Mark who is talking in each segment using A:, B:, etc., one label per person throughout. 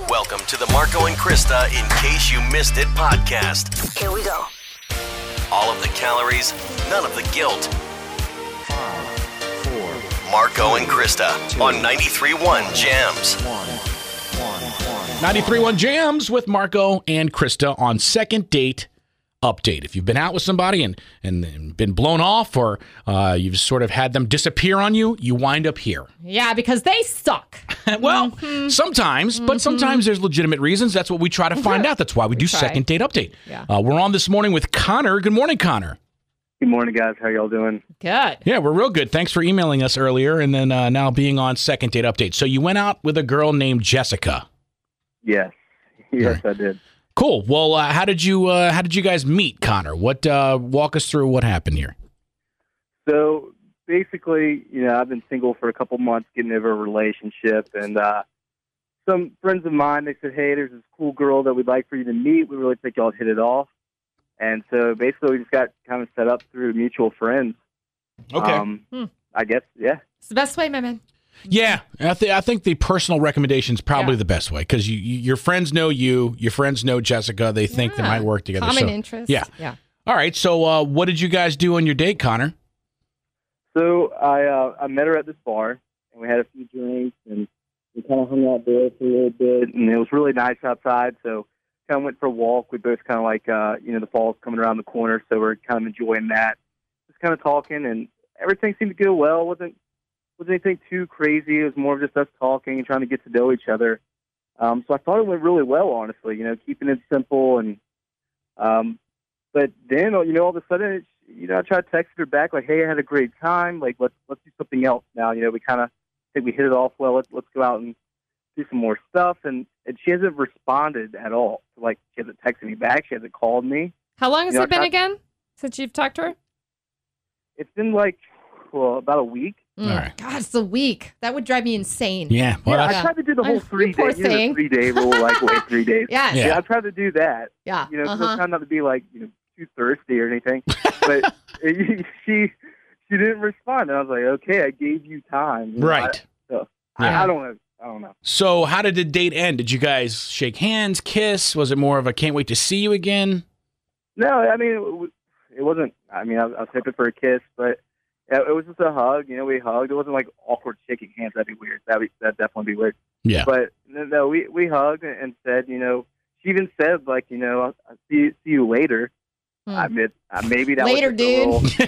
A: Welcome to the Marco and Krista In Case You Missed It podcast.
B: Here we go.
A: All of the calories, none of the guilt.
C: 5, 4,
A: Marco and Krista on 93.1 Jams.
D: 93.1 Jams with Marco and Krista on Second Date Update. If you've been out with somebody and been blown off, or you've sort of had them disappear on you, you wind up here.
E: Yeah, because they suck.
D: Well, sometimes, but sometimes there's legitimate reasons. That's what we try to find out. That's why we do
E: try.
D: Second Date Update.
E: Yeah.
D: We're on this morning with Connor. Good morning, Connor.
F: Good morning, guys. How y'all doing?
E: Good.
D: Yeah, we're real good. Thanks for emailing us earlier and then now being on Second Date Update. So you went out with a girl named Jessica.
F: Yes, I did.
D: Cool. Well, how did you guys meet, Connor? What walk us through what happened here?
F: So basically, I've been single for a couple months, getting over a relationship, and some friends of mine, they said, "Hey, there's this cool girl that we'd like for you to meet. We really think y'all hit it off." And so basically, we just got kind of set up through mutual friends.
D: Okay.
F: I guess, yeah.
E: It's the best way, my man.
D: Yeah, I think the personal recommendation is probably the best way because your friends know you, your friends know Jessica. They think they might work together.
E: Common interest.
D: Yeah. All right. So what did you guys do on your date, Connor?
F: So I met her at this bar, and we had a few drinks, and we kind of hung out there for a little bit, and it was really nice outside, so kind of went for a walk. We both kind of like, the fall's coming around the corner, so we're kind of enjoying that. Just kind of talking, and everything seemed to go well. Wasn't anything too crazy. It was more of just us talking and trying to get to know each other. So I thought it went really well, honestly, keeping it simple. And but then, all of a sudden, I tried to text her back, like, "Hey, I had a great time. Like, let's do something else now." We kind of think we hit it off well. Let's go out and do some more stuff. And she hasn't responded at all. Like, she hasn't texted me back. She hasn't called me.
E: How long has it been again since you've talked to her?
F: It's been about a week.
D: All right.
E: God, it's a week. That would drive me insane.
D: Yeah. Well,
F: I tried to do the whole 3
E: poor
F: day,
E: thing.
F: the 3 day rule, like wait 3 days.
E: Yes.
D: Yeah.
F: I tried to do that.
E: Yeah.
F: So it's trying not to be like too thirsty or anything. But she didn't respond, and I was like, okay, I gave you time.
D: Right.
F: I don't know.
D: So how did the date end? Did you guys shake hands, kiss? Was it more of a can't wait to see you again?
F: No, I mean it wasn't. I mean, I was hoping for a kiss, but it was just a hug. We hugged. It wasn't like awkward shaking hands. That'd be weird. That'd definitely be weird.
D: Yeah.
F: But no, we hugged and said, she even said, like, I'll see you later. I admit, maybe that
E: Later,
F: was
E: dude.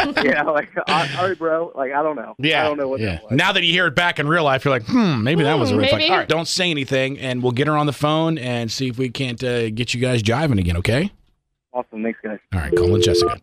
F: all right, bro. Like, I don't know.
D: Yeah.
F: I don't know what that was.
D: Now that you hear it back in real life, you're like, maybe that was a red flag.
E: maybe.
D: All right, don't say anything, and we'll get her on the phone and see if we can't get you guys jiving again, okay?
F: Awesome. Thanks, guys.
D: All right, calling Jessica.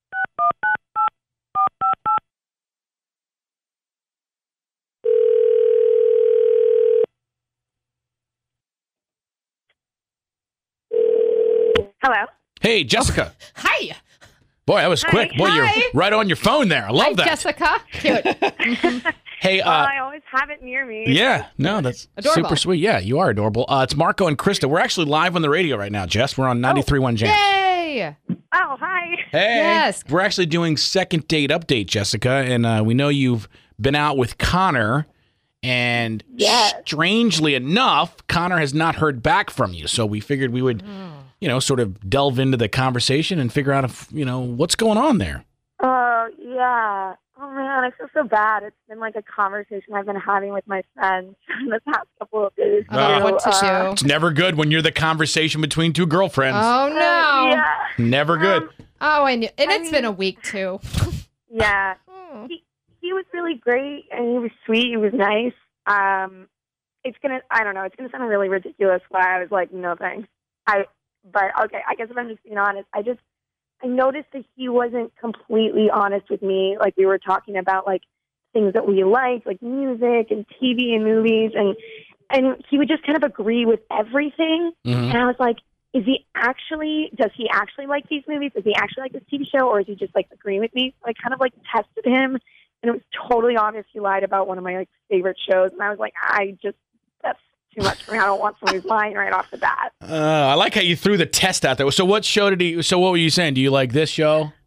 G: Hello.
D: Hey, Jessica.
E: Hi.
D: Boy, that was quick. Boy,
E: Hi.
D: you're right on your phone there. I love
E: Hi,
D: that.
E: Jessica. Cute.
D: Hey,
G: I always have it near me.
D: yeah, no, that's
E: Adorable.
D: super sweet. Yeah, you are adorable. It's Marco and Krista. We're actually live on the radio right now, Jess. We're on 93.1 Jams.
E: Yay.
G: Oh, hi.
D: Hey.
E: Yes.
D: We're actually doing Second Date Update, Jessica, and we know you've been out with Connor, and strangely enough, Connor has not heard back from you. So we figured we would, sort of delve into the conversation and figure out if, what's going on there.
G: Oh, yeah. Oh, man, I feel so bad. It's been like a conversation I've been having with my friends in the past couple of days.
E: What to do?
D: It's never good when you're the conversation between two girlfriends.
E: Oh, no.
G: Yeah.
D: Never good.
E: Oh, and it's been a week, too.
G: Yeah. He was really great, and he was sweet. He was nice. I don't know, it's going to sound really ridiculous why I was like, no thanks. But okay, I guess if I'm just being honest, I noticed that he wasn't completely honest with me. Like, we were talking about, like, things that we liked, like music and TV and movies, and he would just kind of agree with everything.
D: Mm-hmm.
G: And I was like, does he actually like these movies? Does he actually like this TV show? Or is he just, like, agreeing with me? So I kind of, like, tested him, and it was totally obvious he lied about one of my, like, favorite shows. And I was like, that's too much for me. I don't want someone who's lying right off the bat.
D: I like how you threw the test out there. So what show what were you saying? Do you like this show?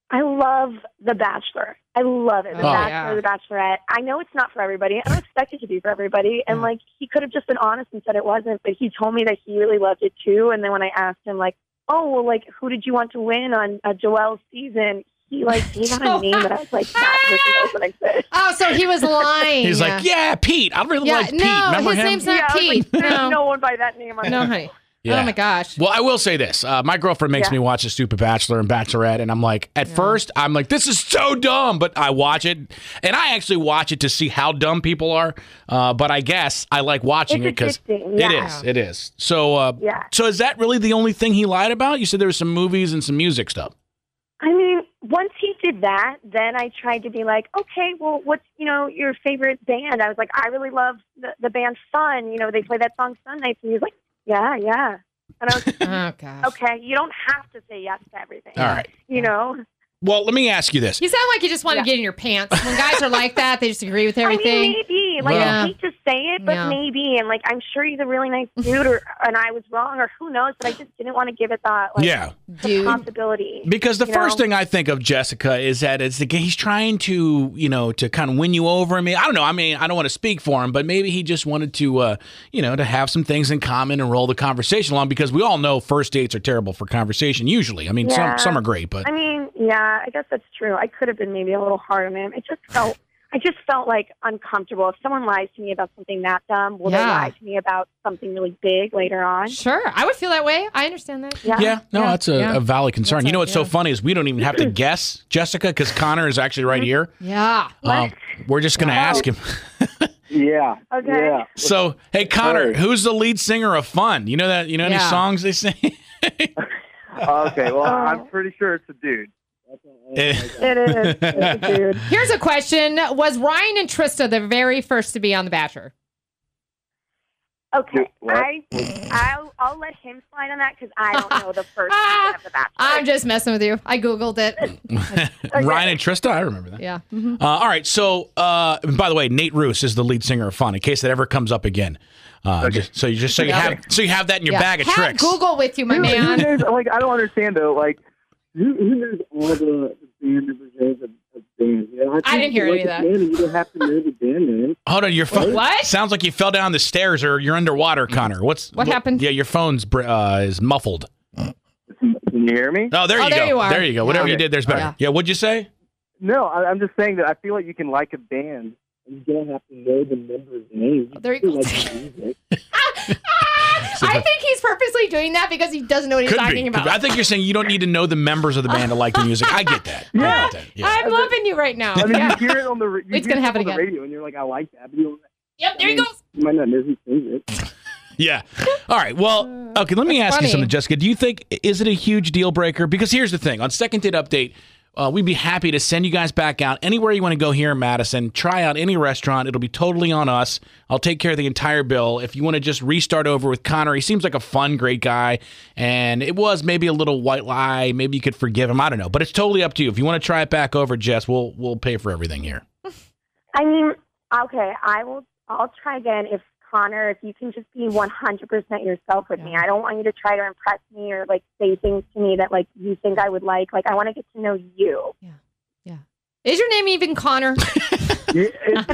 G: I love The Bachelor. I love it. The
E: Oh,
G: Bachelor,
E: yeah.
G: The Bachelorette. I know it's not for everybody. I don't expect it to be for everybody. And, like, he could have just been honest and said it wasn't, but he told me that he really loved it, too. And then when I asked him, like, oh, well, like, who did you want to win on Joelle's season? He, like, gave out a name that I was like, that person doesn't exist.
E: Oh, so he was lying.
D: He's like, yeah, Pete. I really
E: Yeah,
D: like Pete.
E: no,
D: Remember
E: his
D: him?
E: name's not
G: I was
E: Pete.
G: like, there's
E: No.
G: no one by that name.
E: No, honey.
D: Yeah.
E: Oh, my gosh.
D: Well, I will say this. My girlfriend makes
G: Yeah.
D: me watch The Stupid Bachelor and Bachelorette, and I'm like, at first, I'm like, this is so dumb, but I watch it, and I actually watch it to see how dumb people are, but I guess I like watching
G: It's
D: it because
G: addicting, yeah.
D: it is. So,
G: Yeah.
D: so is that really the only thing he lied about? You said there was some movies and some music stuff.
G: I mean, once he did that, then I tried to be like, okay, well, what's, your favorite band? I was like, I really love the band Fun. They play that song Sun Nights. And he was like, yeah. And I was like,
E: Oh, gosh.
G: okay, you don't have to say yes to everything.
D: All right. Well, let me ask you this.
E: You sound like you just want to get in your pants. When guys are like that, they just agree with
G: I
E: everything.
G: mean, maybe. Like,
E: Yeah.
G: I hate to say it, but
E: Yeah.
G: maybe. And, like, I'm sure he's a really nice dude, and I was wrong, or who knows, but I just didn't want to give it that, like,
D: Yeah.
E: Dude.
G: possibility.
D: Because the
G: You
D: first
G: know?
D: thing I think of Jessica is that he's trying to, to kind of win you over. I mean, I don't know. I mean, I don't want to speak for him, but maybe he just wanted to, to have some things in common and roll the conversation along, because we all know first dates are terrible for conversation usually. I mean,
G: Yeah.
D: some are great, but
G: I mean, yeah, I guess that's true. I could have been maybe a little hard on him. I just felt like uncomfortable. If someone lies to me about something that dumb, will they
E: Yeah.
G: lie to me about something really big later on?
E: Sure. I would feel that way. I understand that.
G: Yeah.
D: yeah, no,
E: Yeah.
D: that's
E: Yeah.
D: a valid concern.
E: That's
D: You know what's so
E: yeah.
D: funny is we don't even have to guess, Jessica, because Connor is actually right here.
E: Yeah.
D: We're just going to ask him.
F: Yeah.
G: Okay.
F: Yeah.
D: So, hey, Connor,
F: Hey.
D: who's the lead singer of Fun? You know that? You know any
E: Yeah.
D: songs they sing?
F: Okay. Well, I'm pretty sure it's a dude.
G: It is. It's a dude.
E: Here's a question. Was Ryan and Trista the very first to be on The Bachelor?
G: Okay.
F: What?
G: I'll let him slide on that because I don't know the first season of The Bachelor.
E: I'm just messing with you. I Googled it.
D: Ryan and Trista? I remember that.
E: Yeah. Mhm.
D: All right. So, by the way, Nate Roos is the lead singer of Fun. In case that ever comes up again, just so you have that in your
E: Yeah.
D: bag of
E: Have
D: tricks.
E: Google with you, my
F: Who
E: man.
F: knows, like, I don't understand though. Like, who knows all the band members names of bands? You know,
E: I didn't hear any of that.
F: Band, you don't have to know the band name.
D: Hold on, your phone.
E: What?
D: Sounds like you fell down the stairs or you're underwater, Connor.
E: What happened?
D: Yeah, your phone's is muffled.
F: Can you hear me?
D: Oh, there you
E: there
D: go.
E: you are.
D: There you go. Whatever
F: Yeah.
D: you did, there's better.
E: Yeah.
D: Yeah. What'd you say?
F: No, I'm just saying that I feel like you can like a band and you don't have to know the members' names.
E: There you go.
F: Like the music.
E: I think he's purposely doing that because he doesn't know what he's
D: Could
E: talking
D: be.
E: about.
D: I think you're saying you don't need to know the members of the band to like the music. I get that. I get that. Yeah.
E: I'm loving you right now.
F: I mean,
E: Yeah.
F: you hear it on the
E: It's gonna happen
F: on the
E: again.
F: radio, and you're like, I like that, but you don't.
E: Yep, there he goes.
F: You might not know who sings it.
D: Yeah. All right. Well, okay, let me ask you
E: funny.
D: something, Jessica. Do you think, is it a huge deal breaker? Because here's the thing. On Second Date Update, we'd be happy to send you guys back out anywhere you want to go here in Madison. Try out any restaurant. It'll be totally on us. I'll take care of the entire bill. If you want to just restart over with Connor, he seems like a fun, great guy. And it was maybe a little white lie. Maybe you could forgive him. I don't know. But it's totally up to you. If you want to try it back over, Jess, we'll pay for everything here.
G: I mean, okay, I'll try again if Connor, if you can just be 100% yourself with me. I don't want you to try to impress me or like say things to me that like you think I would like. Like I want to get to know you.
E: Yeah. Is your name even Connor?
F: Yeah,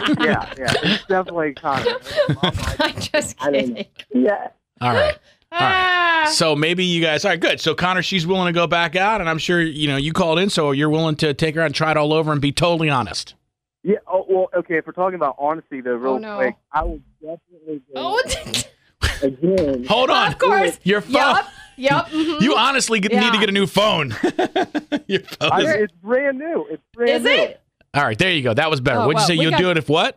F: it's definitely Connor.
E: I'm just
F: I don't know.
E: kidding.
G: Yeah.
D: All right.
E: Ah.
D: So maybe you guys, all right, good. So Connor, she's willing to go back out, and I'm sure, you called in, so you're willing to take her out and try it all over and be totally honest.
F: Yeah. Oh, well, okay. If we're talking about honesty, though, real
E: Oh, no.
F: quick, I would definitely go
E: Oh,
F: again.
D: Hold on.
E: of course.
D: Your phone.
E: Yep. Mhm.
D: You honestly need
E: Yeah.
D: to get a new phone. Your phone is-
F: It's brand new. It's brand
E: Is
F: new.
E: it?
D: all right, there you go. That was better.
E: Oh,
D: What'd you
E: well,
D: say?
E: we
D: You'll
E: got-
D: do it if what?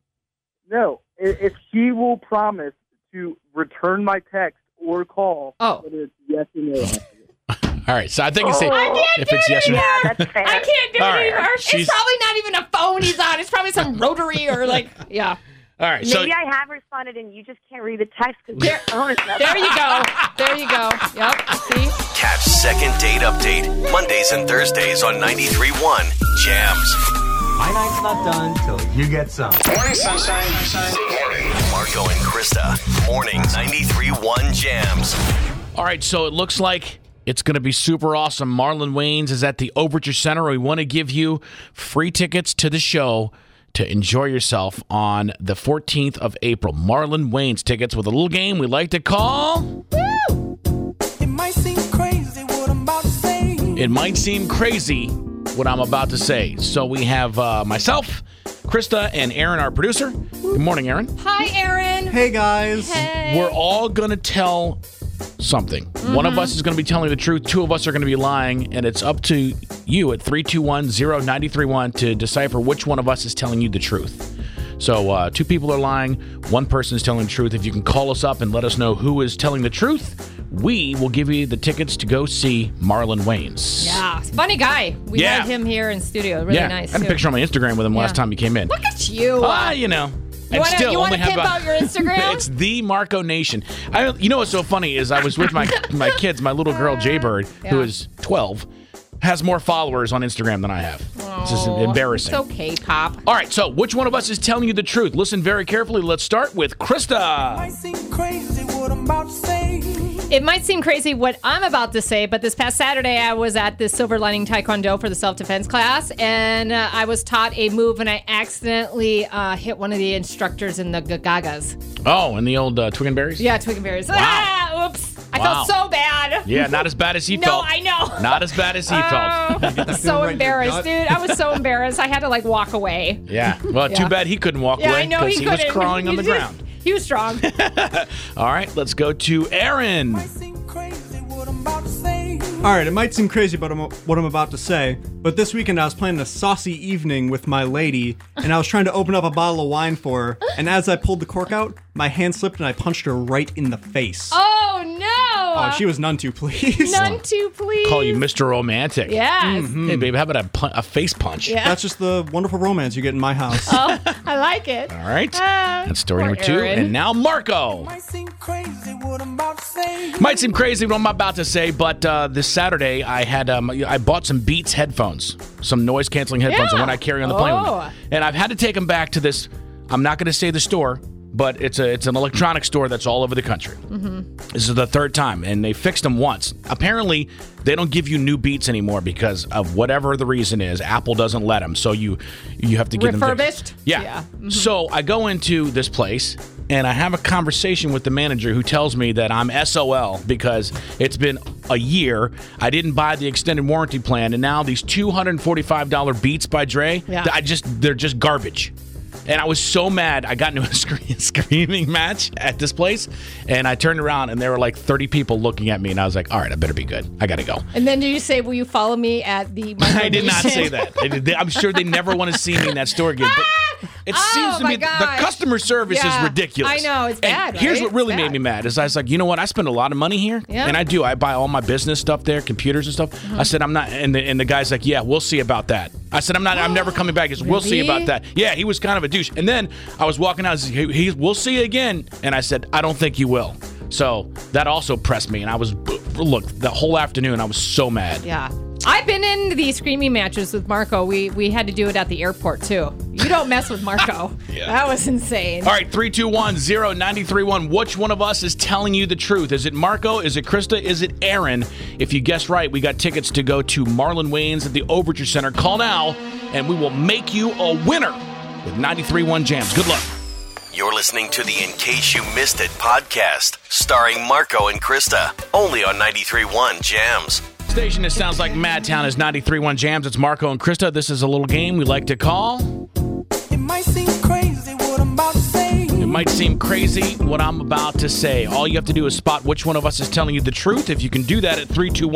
F: No, if she will promise to return my text or call,
E: Oh.
F: whether it's yes or no.
D: All right, so I think it's
E: I can't
D: if
E: do
D: it's
E: it
D: yes or no.
G: Yeah, that's fair.
E: I can't do
D: All
E: it
D: right.
E: anymore.
D: She's-
E: It's probably not even a phone he's on. It's probably some rotary or like, yeah.
D: All right, so
G: Maybe I have responded and you just can't read the text because they're honest.
E: There you go. There you go. Yep. See?
A: Catch Second Date Update Mondays and Thursdays on 93.1 Jams.
C: My night's not done till you get some.
A: Morning, sunshine. Morning. Marco and Krista. Morning 93.1 Jams.
D: all right, so it looks like It's going to be super awesome. Marlon Wayans is at the Overture Center. We want to give you free tickets to the show to enjoy yourself on the 14th of April. Marlon Wayans tickets with a little game we like to call...
B: It might seem crazy what I'm about to say.
D: It might seem crazy what I'm about to say. So we have myself, Krista, and Aaron, our producer. Good morning, Aaron.
E: Hi, Aaron.
H: Hey, guys.
E: Hey.
D: We're all going to tell something. One of us is going to be telling the truth. Two of us are going to be lying. And it's up to you at 321-0931 to decipher which one of us is telling you the truth. So two people are lying. One person is telling the truth. If you can call us up and let us know who is telling the truth, we will give you the tickets to go see Marlon Wayans.
E: Yeah, funny guy. We
D: Yeah.
E: had him here in studio. Really nice.
D: I had a
E: too.
D: picture on my Instagram with him last time he came in.
E: Look at you.
D: You know.
E: You want to pimp out your Instagram?
D: It's the Marco Nation. You know what's so funny is I was with my kids, my little girl Jaybird, who is 12, has more followers on Instagram than I have. This is embarrassing.
E: It's okay, Pop.
D: All right, so which one of us is telling you the truth? Listen very carefully. Let's start with Krista.
B: Might seem crazy what I'm about to say.
E: It might seem crazy what I'm about to say, but this past Saturday I was at the Silver Lining Taekwondo for the self-defense class, and I was taught a move, and I accidentally hit one of the instructors in the gagas.
D: Oh, and the old Twig and Berries?
E: Yeah, Twig and Berries.
D: Wow.
E: Ah, oops. I felt so bad.
D: Yeah, not as bad as he
E: No,
D: felt.
E: I know.
D: Not as bad as he felt.
E: So
H: right in your
E: embarrassed,
H: gut?
E: dude. I was so embarrassed. I had to, walk away.
D: Yeah. Well, too bad he couldn't walk
E: Yeah,
D: away
E: I know he
D: was
E: couldn't.
D: crawling on the
E: He just-
D: ground.
E: He was strong.
D: All right, let's go to Aaron.
B: Might seem crazy what I'm about to say.
H: All right, it might seem crazy what I'm about to say, but this weekend I was planning a saucy evening with my lady, and I was trying to open up a bottle of wine for her, and as I pulled the cork out, my hand slipped and I punched her right in the face.
E: Oh, no.
H: Oh, she was none too pleased.
E: None too, please.
D: Call you Mr. Romantic.
E: Yes.
D: Hey, babe, how about a face punch?
E: Yeah.
H: That's just the wonderful romance you get in my house.
E: Oh, I like it.
D: All right. That's story
E: poor
D: number 2.
E: Aaron.
D: And now Marco.
B: Might seem crazy what I'm about to say.
D: Might seem crazy what I'm about to say, but this Saturday I had I bought some Beats headphones, some noise canceling headphones, the
E: Yeah.
D: one I carry on the plane with
E: Oh.
D: me. And I've had to take them back to this. I'm not going to say the store, but it's an electronic store that's all over the country. This is the third time, and they fixed them once. Apparently, they don't give you new Beats anymore because of whatever the reason is. Apple doesn't let them, so you have to get them
E: Refurbished?
D: fixed. Yeah.
E: Yeah.
D: So I go into this place, and I have a conversation with the manager who tells me that I'm SOL because it's been a year. I didn't buy the extended warranty plan, and now these $245 Beats by Dre,
E: Yeah.
D: they're just garbage. And I was so mad. I got into a screaming match at this place, and I turned around, and there were like 30 people looking at me, and I was like, all right, I better be good. I got to go.
E: And then do you say, will you follow me at the
D: I did not say that. I'm sure they never want to see me in that store again. But it seems to
E: my
D: me the
E: gosh.
D: customer service
E: Yeah,
D: is ridiculous.
E: I know, it's
D: And
E: bad,
D: here's
E: right?
D: what really
E: It's
D: made
E: bad.
D: me mad is I was like, you know what? I spend a lot of money here,
E: Yeah.
D: and I do. I buy all my business stuff there, computers and stuff. I said I'm not, and the guy's like, yeah, we'll see about that. I said I'm never coming back. He said, we'll see
E: Really?
D: about that. Yeah, he was kind of a douche. And then I was walking out. We'll see you again, and I said I don't think you will. So that also pressed me, and I was the whole afternoon I was so mad.
E: Yeah. I've been in the screaming matches with Marco. We had to do it at the airport, too. You don't mess with Marco.
D: Yeah.
E: That was insane.
D: All right, 321-0931. Which one of us is telling you the truth? Is it Marco? Is it Krista? Is it Aaron? If you guessed right, we got tickets to go to Marlon Wayans at the Overture Center. Call now, and we will make you a winner with 93.1 Jams. Good luck.
A: You're listening to the In Case You Missed It podcast, starring Marco and Krista, only on 93.1 Jams.
D: Station that sounds like Madtown is 93.1 Jams. It's Marco and Krista. This is a little game we like to call...
B: It might seem crazy what I'm about to say.
D: It might seem crazy what I'm about to say. All you have to do is spot which one of us is telling you the truth. If you can do that at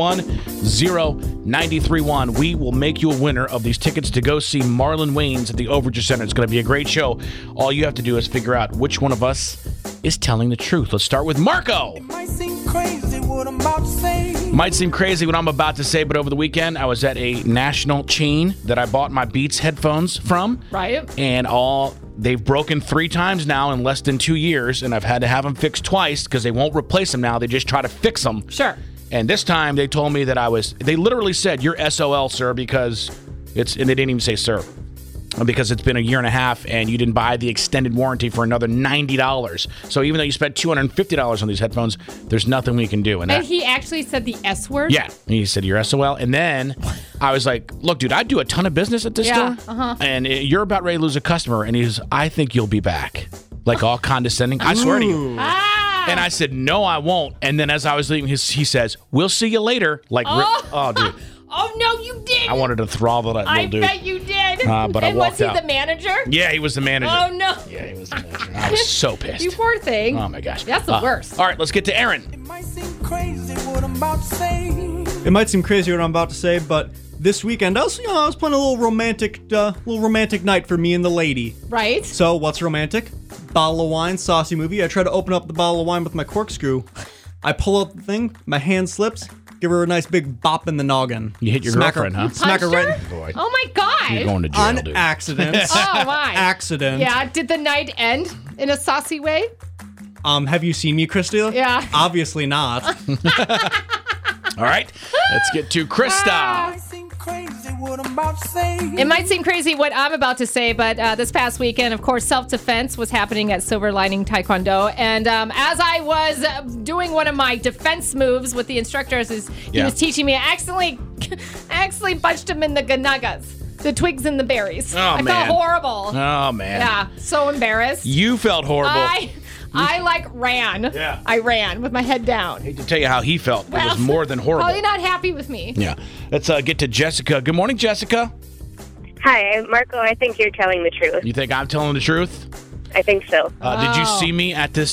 D: 321-0931, we will make you a winner of these tickets to go see Marlon Wayans at the Overture Center. It's going to be a great show. All you have to do is figure out which one of us is telling the truth. Let's start with Marco.
B: It might seem crazy what I'm about to say.
D: Might seem crazy what I'm about to say, but over the weekend, I was at a national chain that I bought my Beats headphones from.
E: Right?
D: And they've broken 3 times now in less than 2 years, and I've had to have them fixed twice because they won't replace them now. They just try to fix them.
E: Sure.
D: And this time they told me that they literally said, you're SOL, sir, because and they didn't even say sir. because it's been a year and a half and you didn't buy the extended warranty for another $90. So even though you spent $250 on these headphones, there's nothing we can do.
E: And he actually said the S word?
D: Yeah. And he said, you're SOL. And then I was like, look, dude, I do a ton of business at this store. And you're about ready to lose a customer. And he's, I think you'll be back. Like all condescending. I swear to you. And I said, no, I won't. And then as I was leaving, he says, we'll see you later. Like, dude.
E: Oh, no, you didn't.
D: I wanted to throttle that little dude.
E: I bet you did.
D: But I walked out.
E: Was he the manager?
D: Yeah, he was the manager.
E: Oh, no.
D: Yeah, he was the manager. I was so pissed.
E: You poor thing.
D: Oh, my gosh.
E: That's the worst.
D: All right, let's get to Aaron.
B: It might seem crazy what I'm about to say.
H: It might seem crazy what I'm about to say, but this weekend I was playing a little romantic night for me and the lady.
E: Right.
H: So what's romantic? Bottle of wine, saucy movie. I try to open up the bottle of wine with my corkscrew. I pull out the thing, my hand slips, give her a nice big bop in the noggin.
D: You hit your girlfriend, huh?
H: Smack her right.
D: Boy.
E: Oh my God.
D: You're going to jail,
H: On
D: dude.
H: accident.
E: Oh my.
H: Accident.
E: Yeah. Did the night end in a saucy way?
H: Have you seen me, Krista?
E: Yeah.
H: Obviously not.
D: All right, let's get to Krista.
B: It might seem crazy what I'm about to say.
E: It might seem crazy what I'm about to say, but this past weekend, of course, self-defense was happening at Silver Lining Taekwondo. And as I was doing one of my defense moves with the instructors, he was teaching me, I accidentally punched him in the ganagas, the twigs and the berries. I felt horrible.
D: Oh, man.
E: Yeah, so embarrassed.
D: You felt horrible.
E: I ran.
D: Yeah.
E: I ran with my head down.
D: I hate to tell you how he felt. It was more than horrible.
E: Probably not happy with me.
D: Yeah. Let's get to Jessica. Good morning, Jessica.
I: Hi, Marco. I think you're telling the truth.
D: You think I'm telling the truth?
I: I think so.
D: Did you see me at this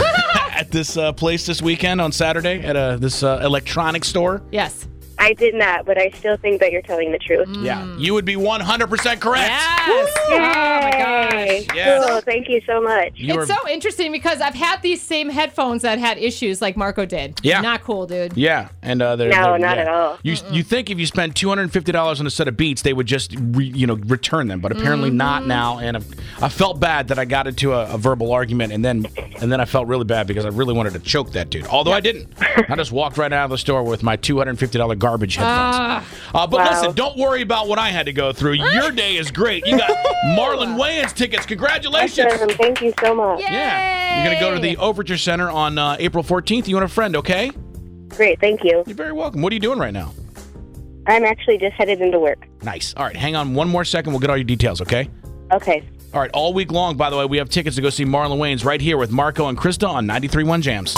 D: at this place this weekend on Saturday at this electronics store?
E: Yes.
I: I did not, but I still think that you're telling the truth.
D: Yeah. You would be 100% correct.
E: Yes. Oh, my gosh.
D: Yes.
I: Cool. Thank you so much.
E: It's so interesting because I've had these same headphones that had issues like Marco did.
D: Yeah.
E: Not cool, dude.
D: Yeah. And they're
I: not
D: yeah.
I: at all.
D: You think if you spend $250 on a set of Beats, they would just return them, but apparently not now. And I felt bad that I got into a verbal argument, and then I felt really bad because I really wanted to choke that dude. Although I didn't. I just walked right out of the store with my $250 garbage headphones. But listen, don't worry about what I had to go through. Your day is great. You got Marlon Wayans tickets. Congratulations.
I: Awesome. Thank you so much.
D: Yeah. You're going to go to the Overture Center on April 14th. You and a friend, okay?
I: Great. Thank you.
D: You're very welcome. What are you doing right now?
I: I'm actually just headed into work.
D: Nice. All right, hang on one more second. We'll get all your details, okay?
I: Okay.
D: All right, all week long, by the way, we have tickets to go see Marlon Wayans right here with Marco and Krista on 93.1 Jams.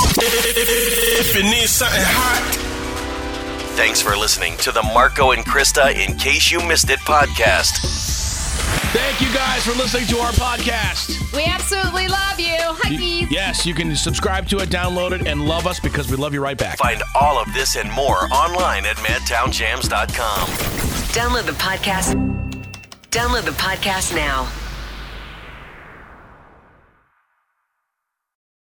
A: If you need something hot. Thanks for listening to the Marco and Krista In Case You Missed It podcast.
D: Thank you guys for listening to our podcast.
E: We absolutely love you. Huggies.
D: Yes, you can subscribe to it, download it, and love us because we love you right back.
A: Find all of this and more online at madtownjams.com.
J: Download the podcast now.